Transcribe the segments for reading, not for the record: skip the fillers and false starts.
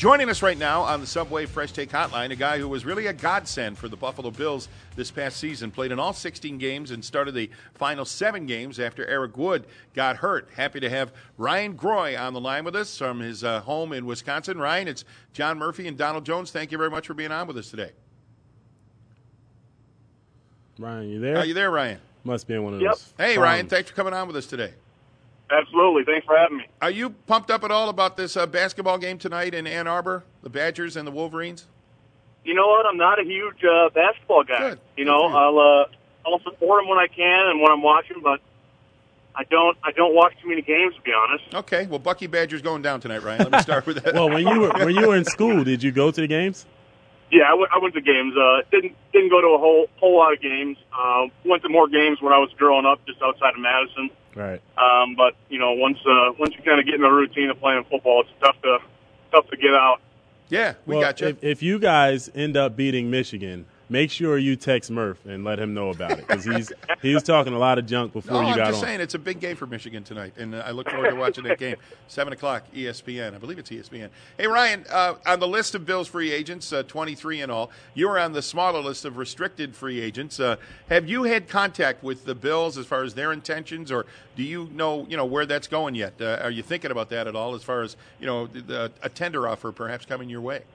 Joining us right now on the Subway Fresh Take Hotline, a guy who was really a godsend for the Buffalo Bills this past season, played in all 16 games and started the final 7 games after Eric Wood got hurt. Happy to have Ryan Groy on the line with us from his home in Wisconsin. Ryan, it's John Murphy and Donald Jones. Thank you very much for being on with us today. Ryan, you there? Are you there, Ryan? Must be in one of those. Hey, Ryan, thanks for coming on with us today. Absolutely. Thanks for having me. Are you pumped up at all about this basketball game tonight in Ann Arbor, the Badgers and the Wolverines? You know what? I'm not a huge basketball guy. Good. You know, I'll support them when I can and when I'm watching, but I don't watch too many games, to be honest. Okay. Well, Bucky Badger's going down tonight, Ryan. Let me start with that. Well, when you were in school, did you go to the games? Yeah, I went to games. Didn't go to a whole lot of games. Went to more games when I was growing up, just outside of Madison. Right. But you know, once you kind of get in the routine of playing football, it's tough to get out. Yeah, we got you. If you guys end up beating Michigan, make sure you text Murph and let him know about it, because he was talking a lot on before you got on. I'm just saying it's a big game for Michigan tonight, and I look forward to watching that game. 7 o'clock, ESPN. I believe it's ESPN. Hey, Ryan, on the list of Bills free agents, 23 in all, you were on the smaller list of restricted free agents. Have you had contact with the Bills as far as their intentions, or do you know where that's going yet? Are you thinking about that at all as far as a tender offer perhaps coming your way?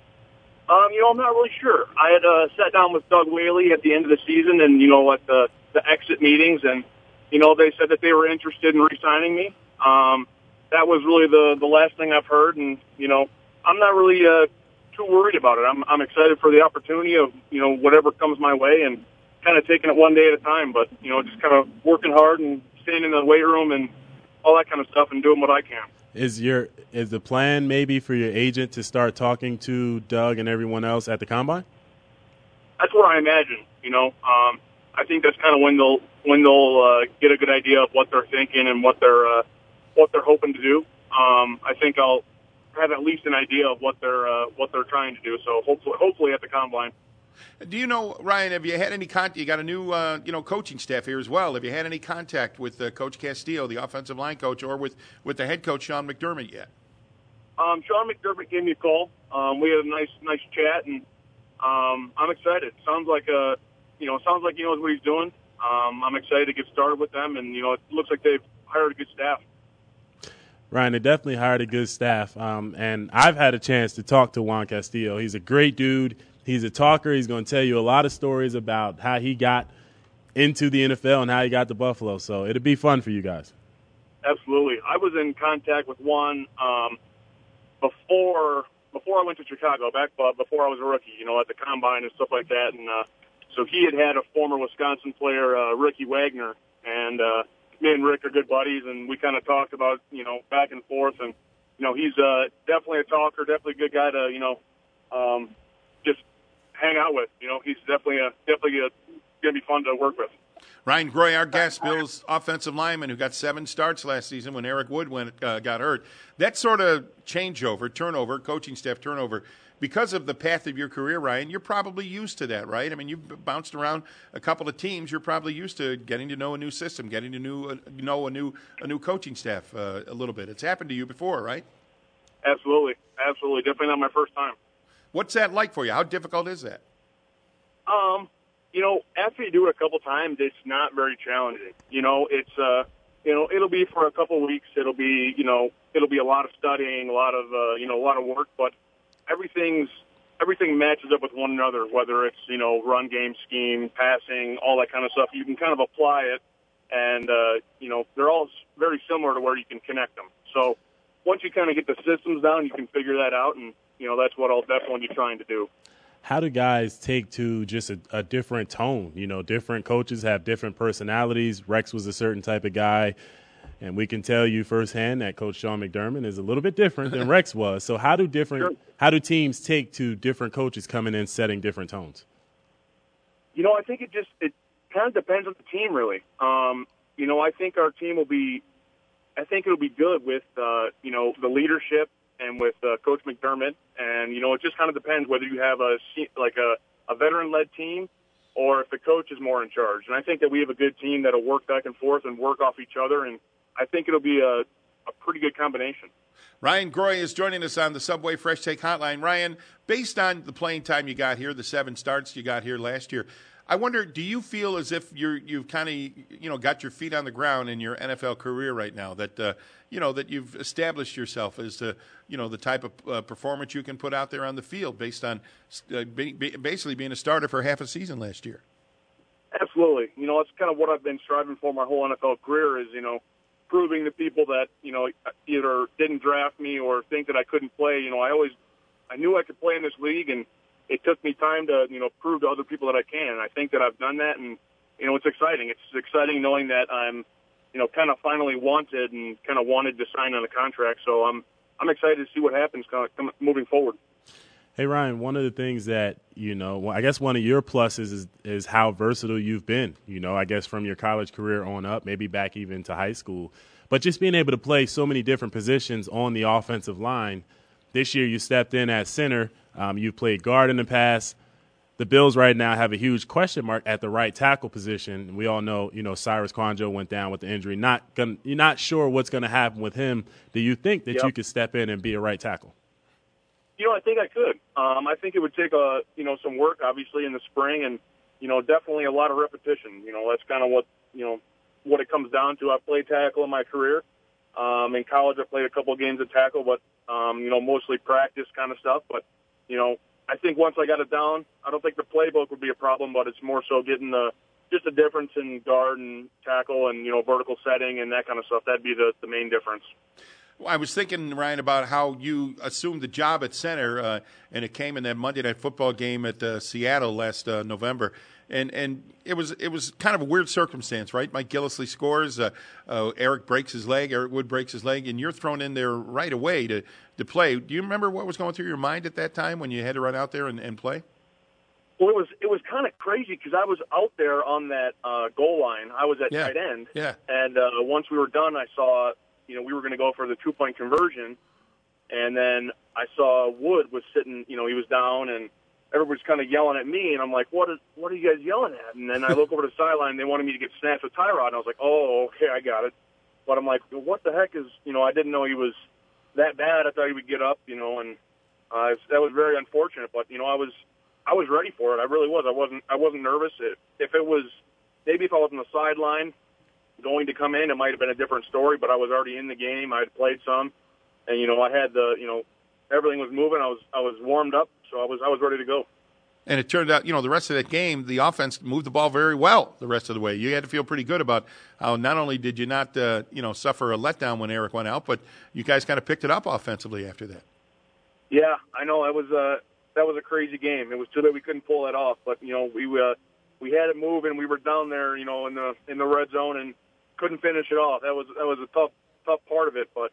I'm not really sure. I had sat down with Doug Whaley at the end of the season, and at the exit meetings, and they said that they were interested in re-signing me. That was really the last thing I've heard, and I'm not really too worried about it. I'm excited for the opportunity of whatever comes my way, and kind of taking it one day at a time. But just kind of working hard and staying in the weight room and all that kind of stuff, and doing what I can. Is the plan maybe for your agent to start talking to Doug and everyone else at the Combine? That's what I imagine. I think that's kind of when they'll get a good idea of what they're thinking and what they're hoping to do. I think I'll have at least an idea of what they're trying to do. So hopefully at the Combine. Do you know, Ryan, have you had any contact? You got a new, coaching staff here as well. Have you had any contact with Coach Castillo, the offensive line coach, or with the head coach, Sean McDermott, yet? Sean McDermott gave me a call. We had a nice chat, and I'm excited. Sounds like he knows what he's doing. I'm excited to get started with them, and it looks like they've hired a good staff. Ryan, they definitely hired a good staff, and I've had a chance to talk to Juan Castillo. He's a great dude. He's a talker. He's going to tell you a lot of stories about how he got into the NFL and how he got to Buffalo. So it'll be fun for you guys. Absolutely. I was in contact with Juan before I went to Chicago, before I was a rookie, at the Combine and stuff like that. And so he had a former Wisconsin player, Ricky Wagner, and me and Rick are good buddies, and we kind of talked about, back and forth. And, he's definitely a talker, definitely a good guy to, just hang out with. He's definitely going to be fun to work with. Ryan Groy, our guest, Bills offensive lineman who got 7 starts last season when Eric Wood got hurt. That sort of turnover, coaching staff turnover, because of the path of your career, Ryan, you're probably used to that, right? I mean, you've bounced around a couple of teams. You're probably used to getting to know a new system, getting to know a new coaching staff a little bit. It's happened to you before, right? Absolutely. Definitely not my first time. What's that like for you? How difficult is that? After you do it a couple times, it's not very challenging. It's it'll be for a couple weeks. It'll be a lot of studying, a lot of work, but everything matches up with one another, whether it's, run game, scheme, passing, all that kind of stuff. You can kind of apply it, and, they're all very similar to where you can connect them. So once you kind of get the systems down, you can figure that out, and, that's what I'll definitely be trying to do. How do guys take to just a different tone? Different coaches have different personalities. Rex was a certain type of guy, and we can tell you firsthand that Coach Sean McDermott is a little bit different than Rex was. So how do teams take to different coaches coming in setting different tones? I think it kind of depends on the team, really. I think our team it'll be good with the leadership and with Coach McDermott, and it just kind of depends whether you have a veteran-led team or if the coach is more in charge. And I think that we have a good team that'll work back and forth and work off each other, and I think it'll be a pretty good combination. Ryan Groy is joining us on the Subway Fresh Take Hotline. Ryan, based on the playing time you got here, the 7 starts you got here last year, I wonder, do you feel as if you've kind of got your feet on the ground in your NFL career right now? That that you've established yourself as the type of performance you can put out there on the field based on basically being a starter for half a season last year. Absolutely. It's kind of what I've been striving for my whole NFL career is proving to people that either didn't draft me or think that I couldn't play. I knew I could play in this league, and it took me time to prove to other people that I can. And I think that I've done that, and it's exciting. It's exciting knowing that I'm kind of finally wanted and kind of wanted to sign on a contract. So I'm excited to see what happens moving forward. Hey, Ryan, one of the things that, I guess one of your pluses is how versatile you've been, I guess from your college career on up, maybe back even to high school. But just being able to play so many different positions on the offensive line. This year you stepped in at center. You've played guard in the past. The Bills right now have a huge question mark at the right tackle position. We all know, Cyrus Kouandjio went down with the injury. You're not sure what's going to happen with him. Do you think that you could step in and be a right tackle? I think I could. I think it would take some work, obviously, in the spring, and definitely a lot of repetition. That's kind of what it comes down to. I've played tackle in my career. In college, I played a couple of games of tackle, but mostly practice kind of stuff. But I think once I got it down, I don't think the playbook would be a problem, but it's more so getting just the difference in guard and tackle and vertical setting and that kind of stuff. That'd be the main difference. Well, I was thinking, Ryan, about how you assumed the job at center, and it came in that Monday Night Football game at Seattle last November. And it was kind of a weird circumstance, right? Mike Gillislee scores, Eric Wood breaks his leg, and you're thrown in there right away to play. Do you remember what was going through your mind at that time when you had to run out there and play? Well, it was kind of crazy because I was out there on that goal line. I was at tight end, and once we were done, I saw we were going to go for the 2-point conversion, and then I saw Wood was sitting. He was down and everybody's kind of yelling at me, and I'm like, what are you guys yelling at? And then I look over to the sideline, they wanted me to get snatched with Tyrod, and I was like, oh, okay, I got it. But I'm like, what the heck is, I didn't know he was that bad. I thought he would get up, and that was very unfortunate. But, I was ready for it. I really was. I wasn't nervous. If I was on the sideline going to come in, it might have been a different story, but I was already in the game. I had played some, and, I had everything was moving. I was warmed up. So I was ready to go. And it turned out, the rest of that game, the offense moved the ball very well the rest of the way. You had to feel pretty good about how not only did you not, suffer a letdown when Eric went out, but you guys kind of picked it up offensively after that. Yeah, I know. That was a crazy game. It was too bad we couldn't pull that off. But, we had it moving. We were down there, in the red zone and couldn't finish it off. That was a tough part of it. But,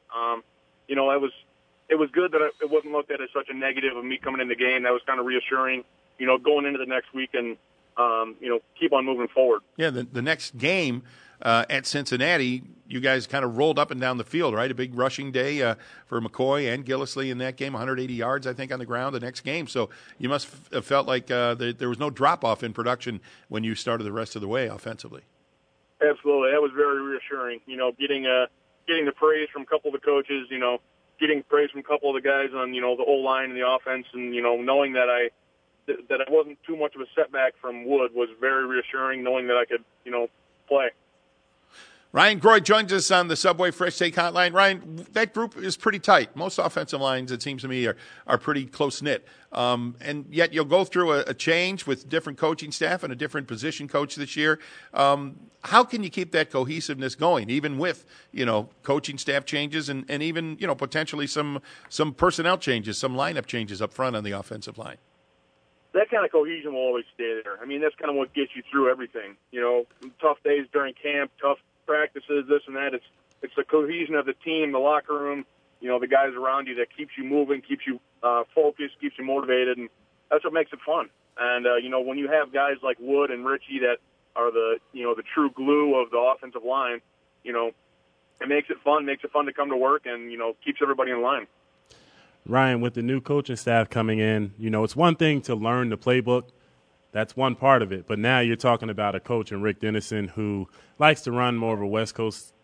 it was good that it wasn't looked at as such a negative of me coming in the game. That was kind of reassuring, going into the next week and, keep on moving forward. Yeah, the next game at Cincinnati, you guys kind of rolled up and down the field, right? A big rushing day for McCoy and Gillislee in that game, 180 yards, I think, on the ground the next game. So you must have felt like there was no drop-off in production when you started the rest of the way offensively. Absolutely. That was very reassuring, getting the praise from a couple of the coaches, getting praise from a couple of the guys on, the O-line and the offense, and, knowing that it wasn't too much of a setback from Wood was very reassuring, knowing that I could, play. Ryan Groy joins us on the Subway Fresh Take Hotline. Ryan, that group is pretty tight. Most offensive lines, it seems to me, are pretty close-knit. And yet you'll go through a change with different coaching staff and a different position coach this year. How can you keep that cohesiveness going, even with, coaching staff changes and even, potentially some personnel changes, some lineup changes up front on the offensive line? That kind of cohesion will always stay there. I mean, that's kind of what gets you through everything. Tough days during camp, tough practices, this and that. It's the cohesion of the team, the locker room, the guys around you that keeps you moving, keeps you focused, keeps you motivated, and that's what makes it fun. And, when you have guys like Wood and Richie that are the true glue of the offensive line, it makes it fun to come to work and, keeps everybody in line. Ryan, with the new coaching staff coming in, it's one thing to learn the playbook. That's one part of it. But now you're talking about a coach in Rick Dennison who likes to run more of a West Coast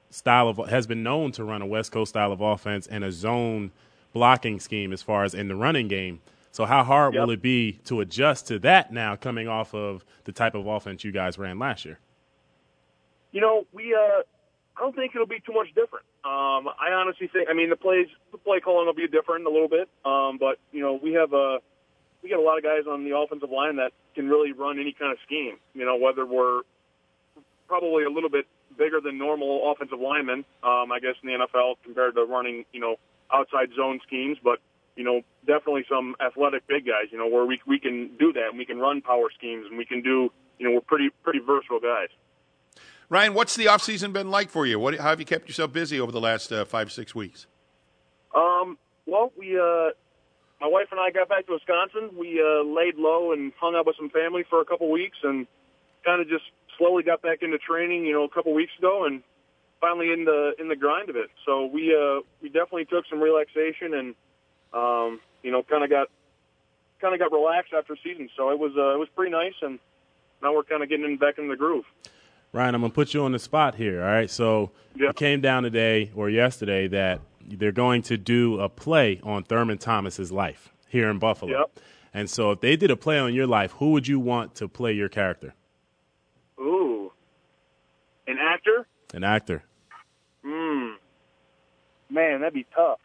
has been known to run a West Coast style of offense and a zone blocking scheme as far as in the running game. So how hard will it be to adjust to that now coming off of the type of offense you guys ran last year? You know, I don't think it'll be too much different. I honestly think, the play calling will be different a little bit. But, you know, we got a lot of guys on the offensive line that can really run any kind of scheme, you know, whether we're probably a little bit bigger than normal offensive linemen, I guess, in the NFL compared to running, you know, outside zone schemes. But, you know, definitely some athletic big guys, you know, where we can do that and we can run power schemes and we can do, you know, we're pretty versatile guys. Ryan, what's the offseason been like for you? How have you kept yourself busy over the last 5-6 weeks? Well, my wife and I got back to Wisconsin. We laid low and hung out with some family for a couple weeks and kind of just slowly got back into training, you know, a couple weeks ago and finally in the grind of it. So we definitely took some relaxation and you know, kind of got relaxed after season. So it was pretty nice, and now we're kind of getting back in the groove. Ryan, I'm going to put you on the spot here, all right? So it came down today or yesterday that they're going to do a play on Thurman Thomas's life here in Buffalo. Yep. And so if they did a play on your life, who would you want to play your character? Ooh. An actor? An actor. Man, that'd be tough.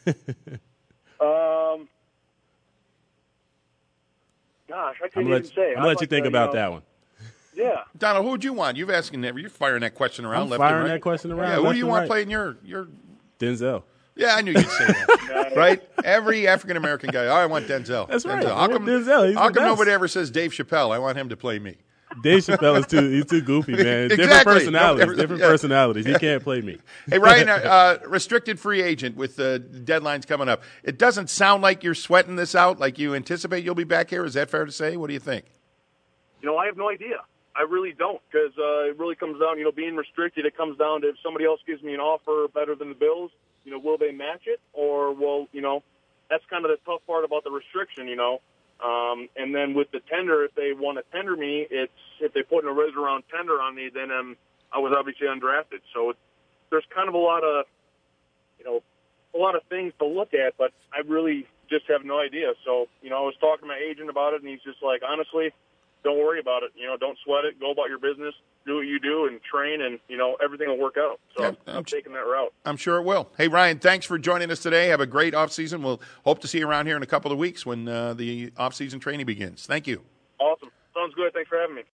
Gosh, I couldn't even say. I'll let you think about that one. Yeah. Donald, who would you want? You're firing that question around I'm left firing and right. that question around. Yeah, who do you want playing your Denzel. Yeah, I knew you'd say that. Right? Every African-American guy, I want Denzel. That's right. Denzel. How come nobody ever says Dave Chappelle? I want him to play me. Dave Chappelle is too goofy, man. Exactly. Different personalities. He can't play me. Hey, Ryan, restricted free agent with the deadlines coming up. It doesn't sound like you're sweating this out, like you anticipate you'll be back here. Is that fair to say? What do you think? You know, I have no idea. I really don't, because it really comes down, you know, being restricted, it comes down to if somebody else gives me an offer better than the Bills, you know, will they match it? Or will, you know, that's kind of the tough part about the restriction, you know. And then with the tender, if they want to tender me, if they put in a reserve tender on me, then I was obviously undrafted. So there's kind of a lot of things to look at, but I really just have no idea. So, you know, I was talking to my agent about it, and he's just like, honestly, don't worry about it. You know, don't sweat it. Go about your business. Do what you do and train, and, you know, everything will work out. So I'm taking that route. I'm sure it will. Hey, Ryan, thanks for joining us today. Have a great offseason. We'll hope to see you around here in a couple of weeks when the offseason training begins. Thank you. Awesome. Sounds good. Thanks for having me.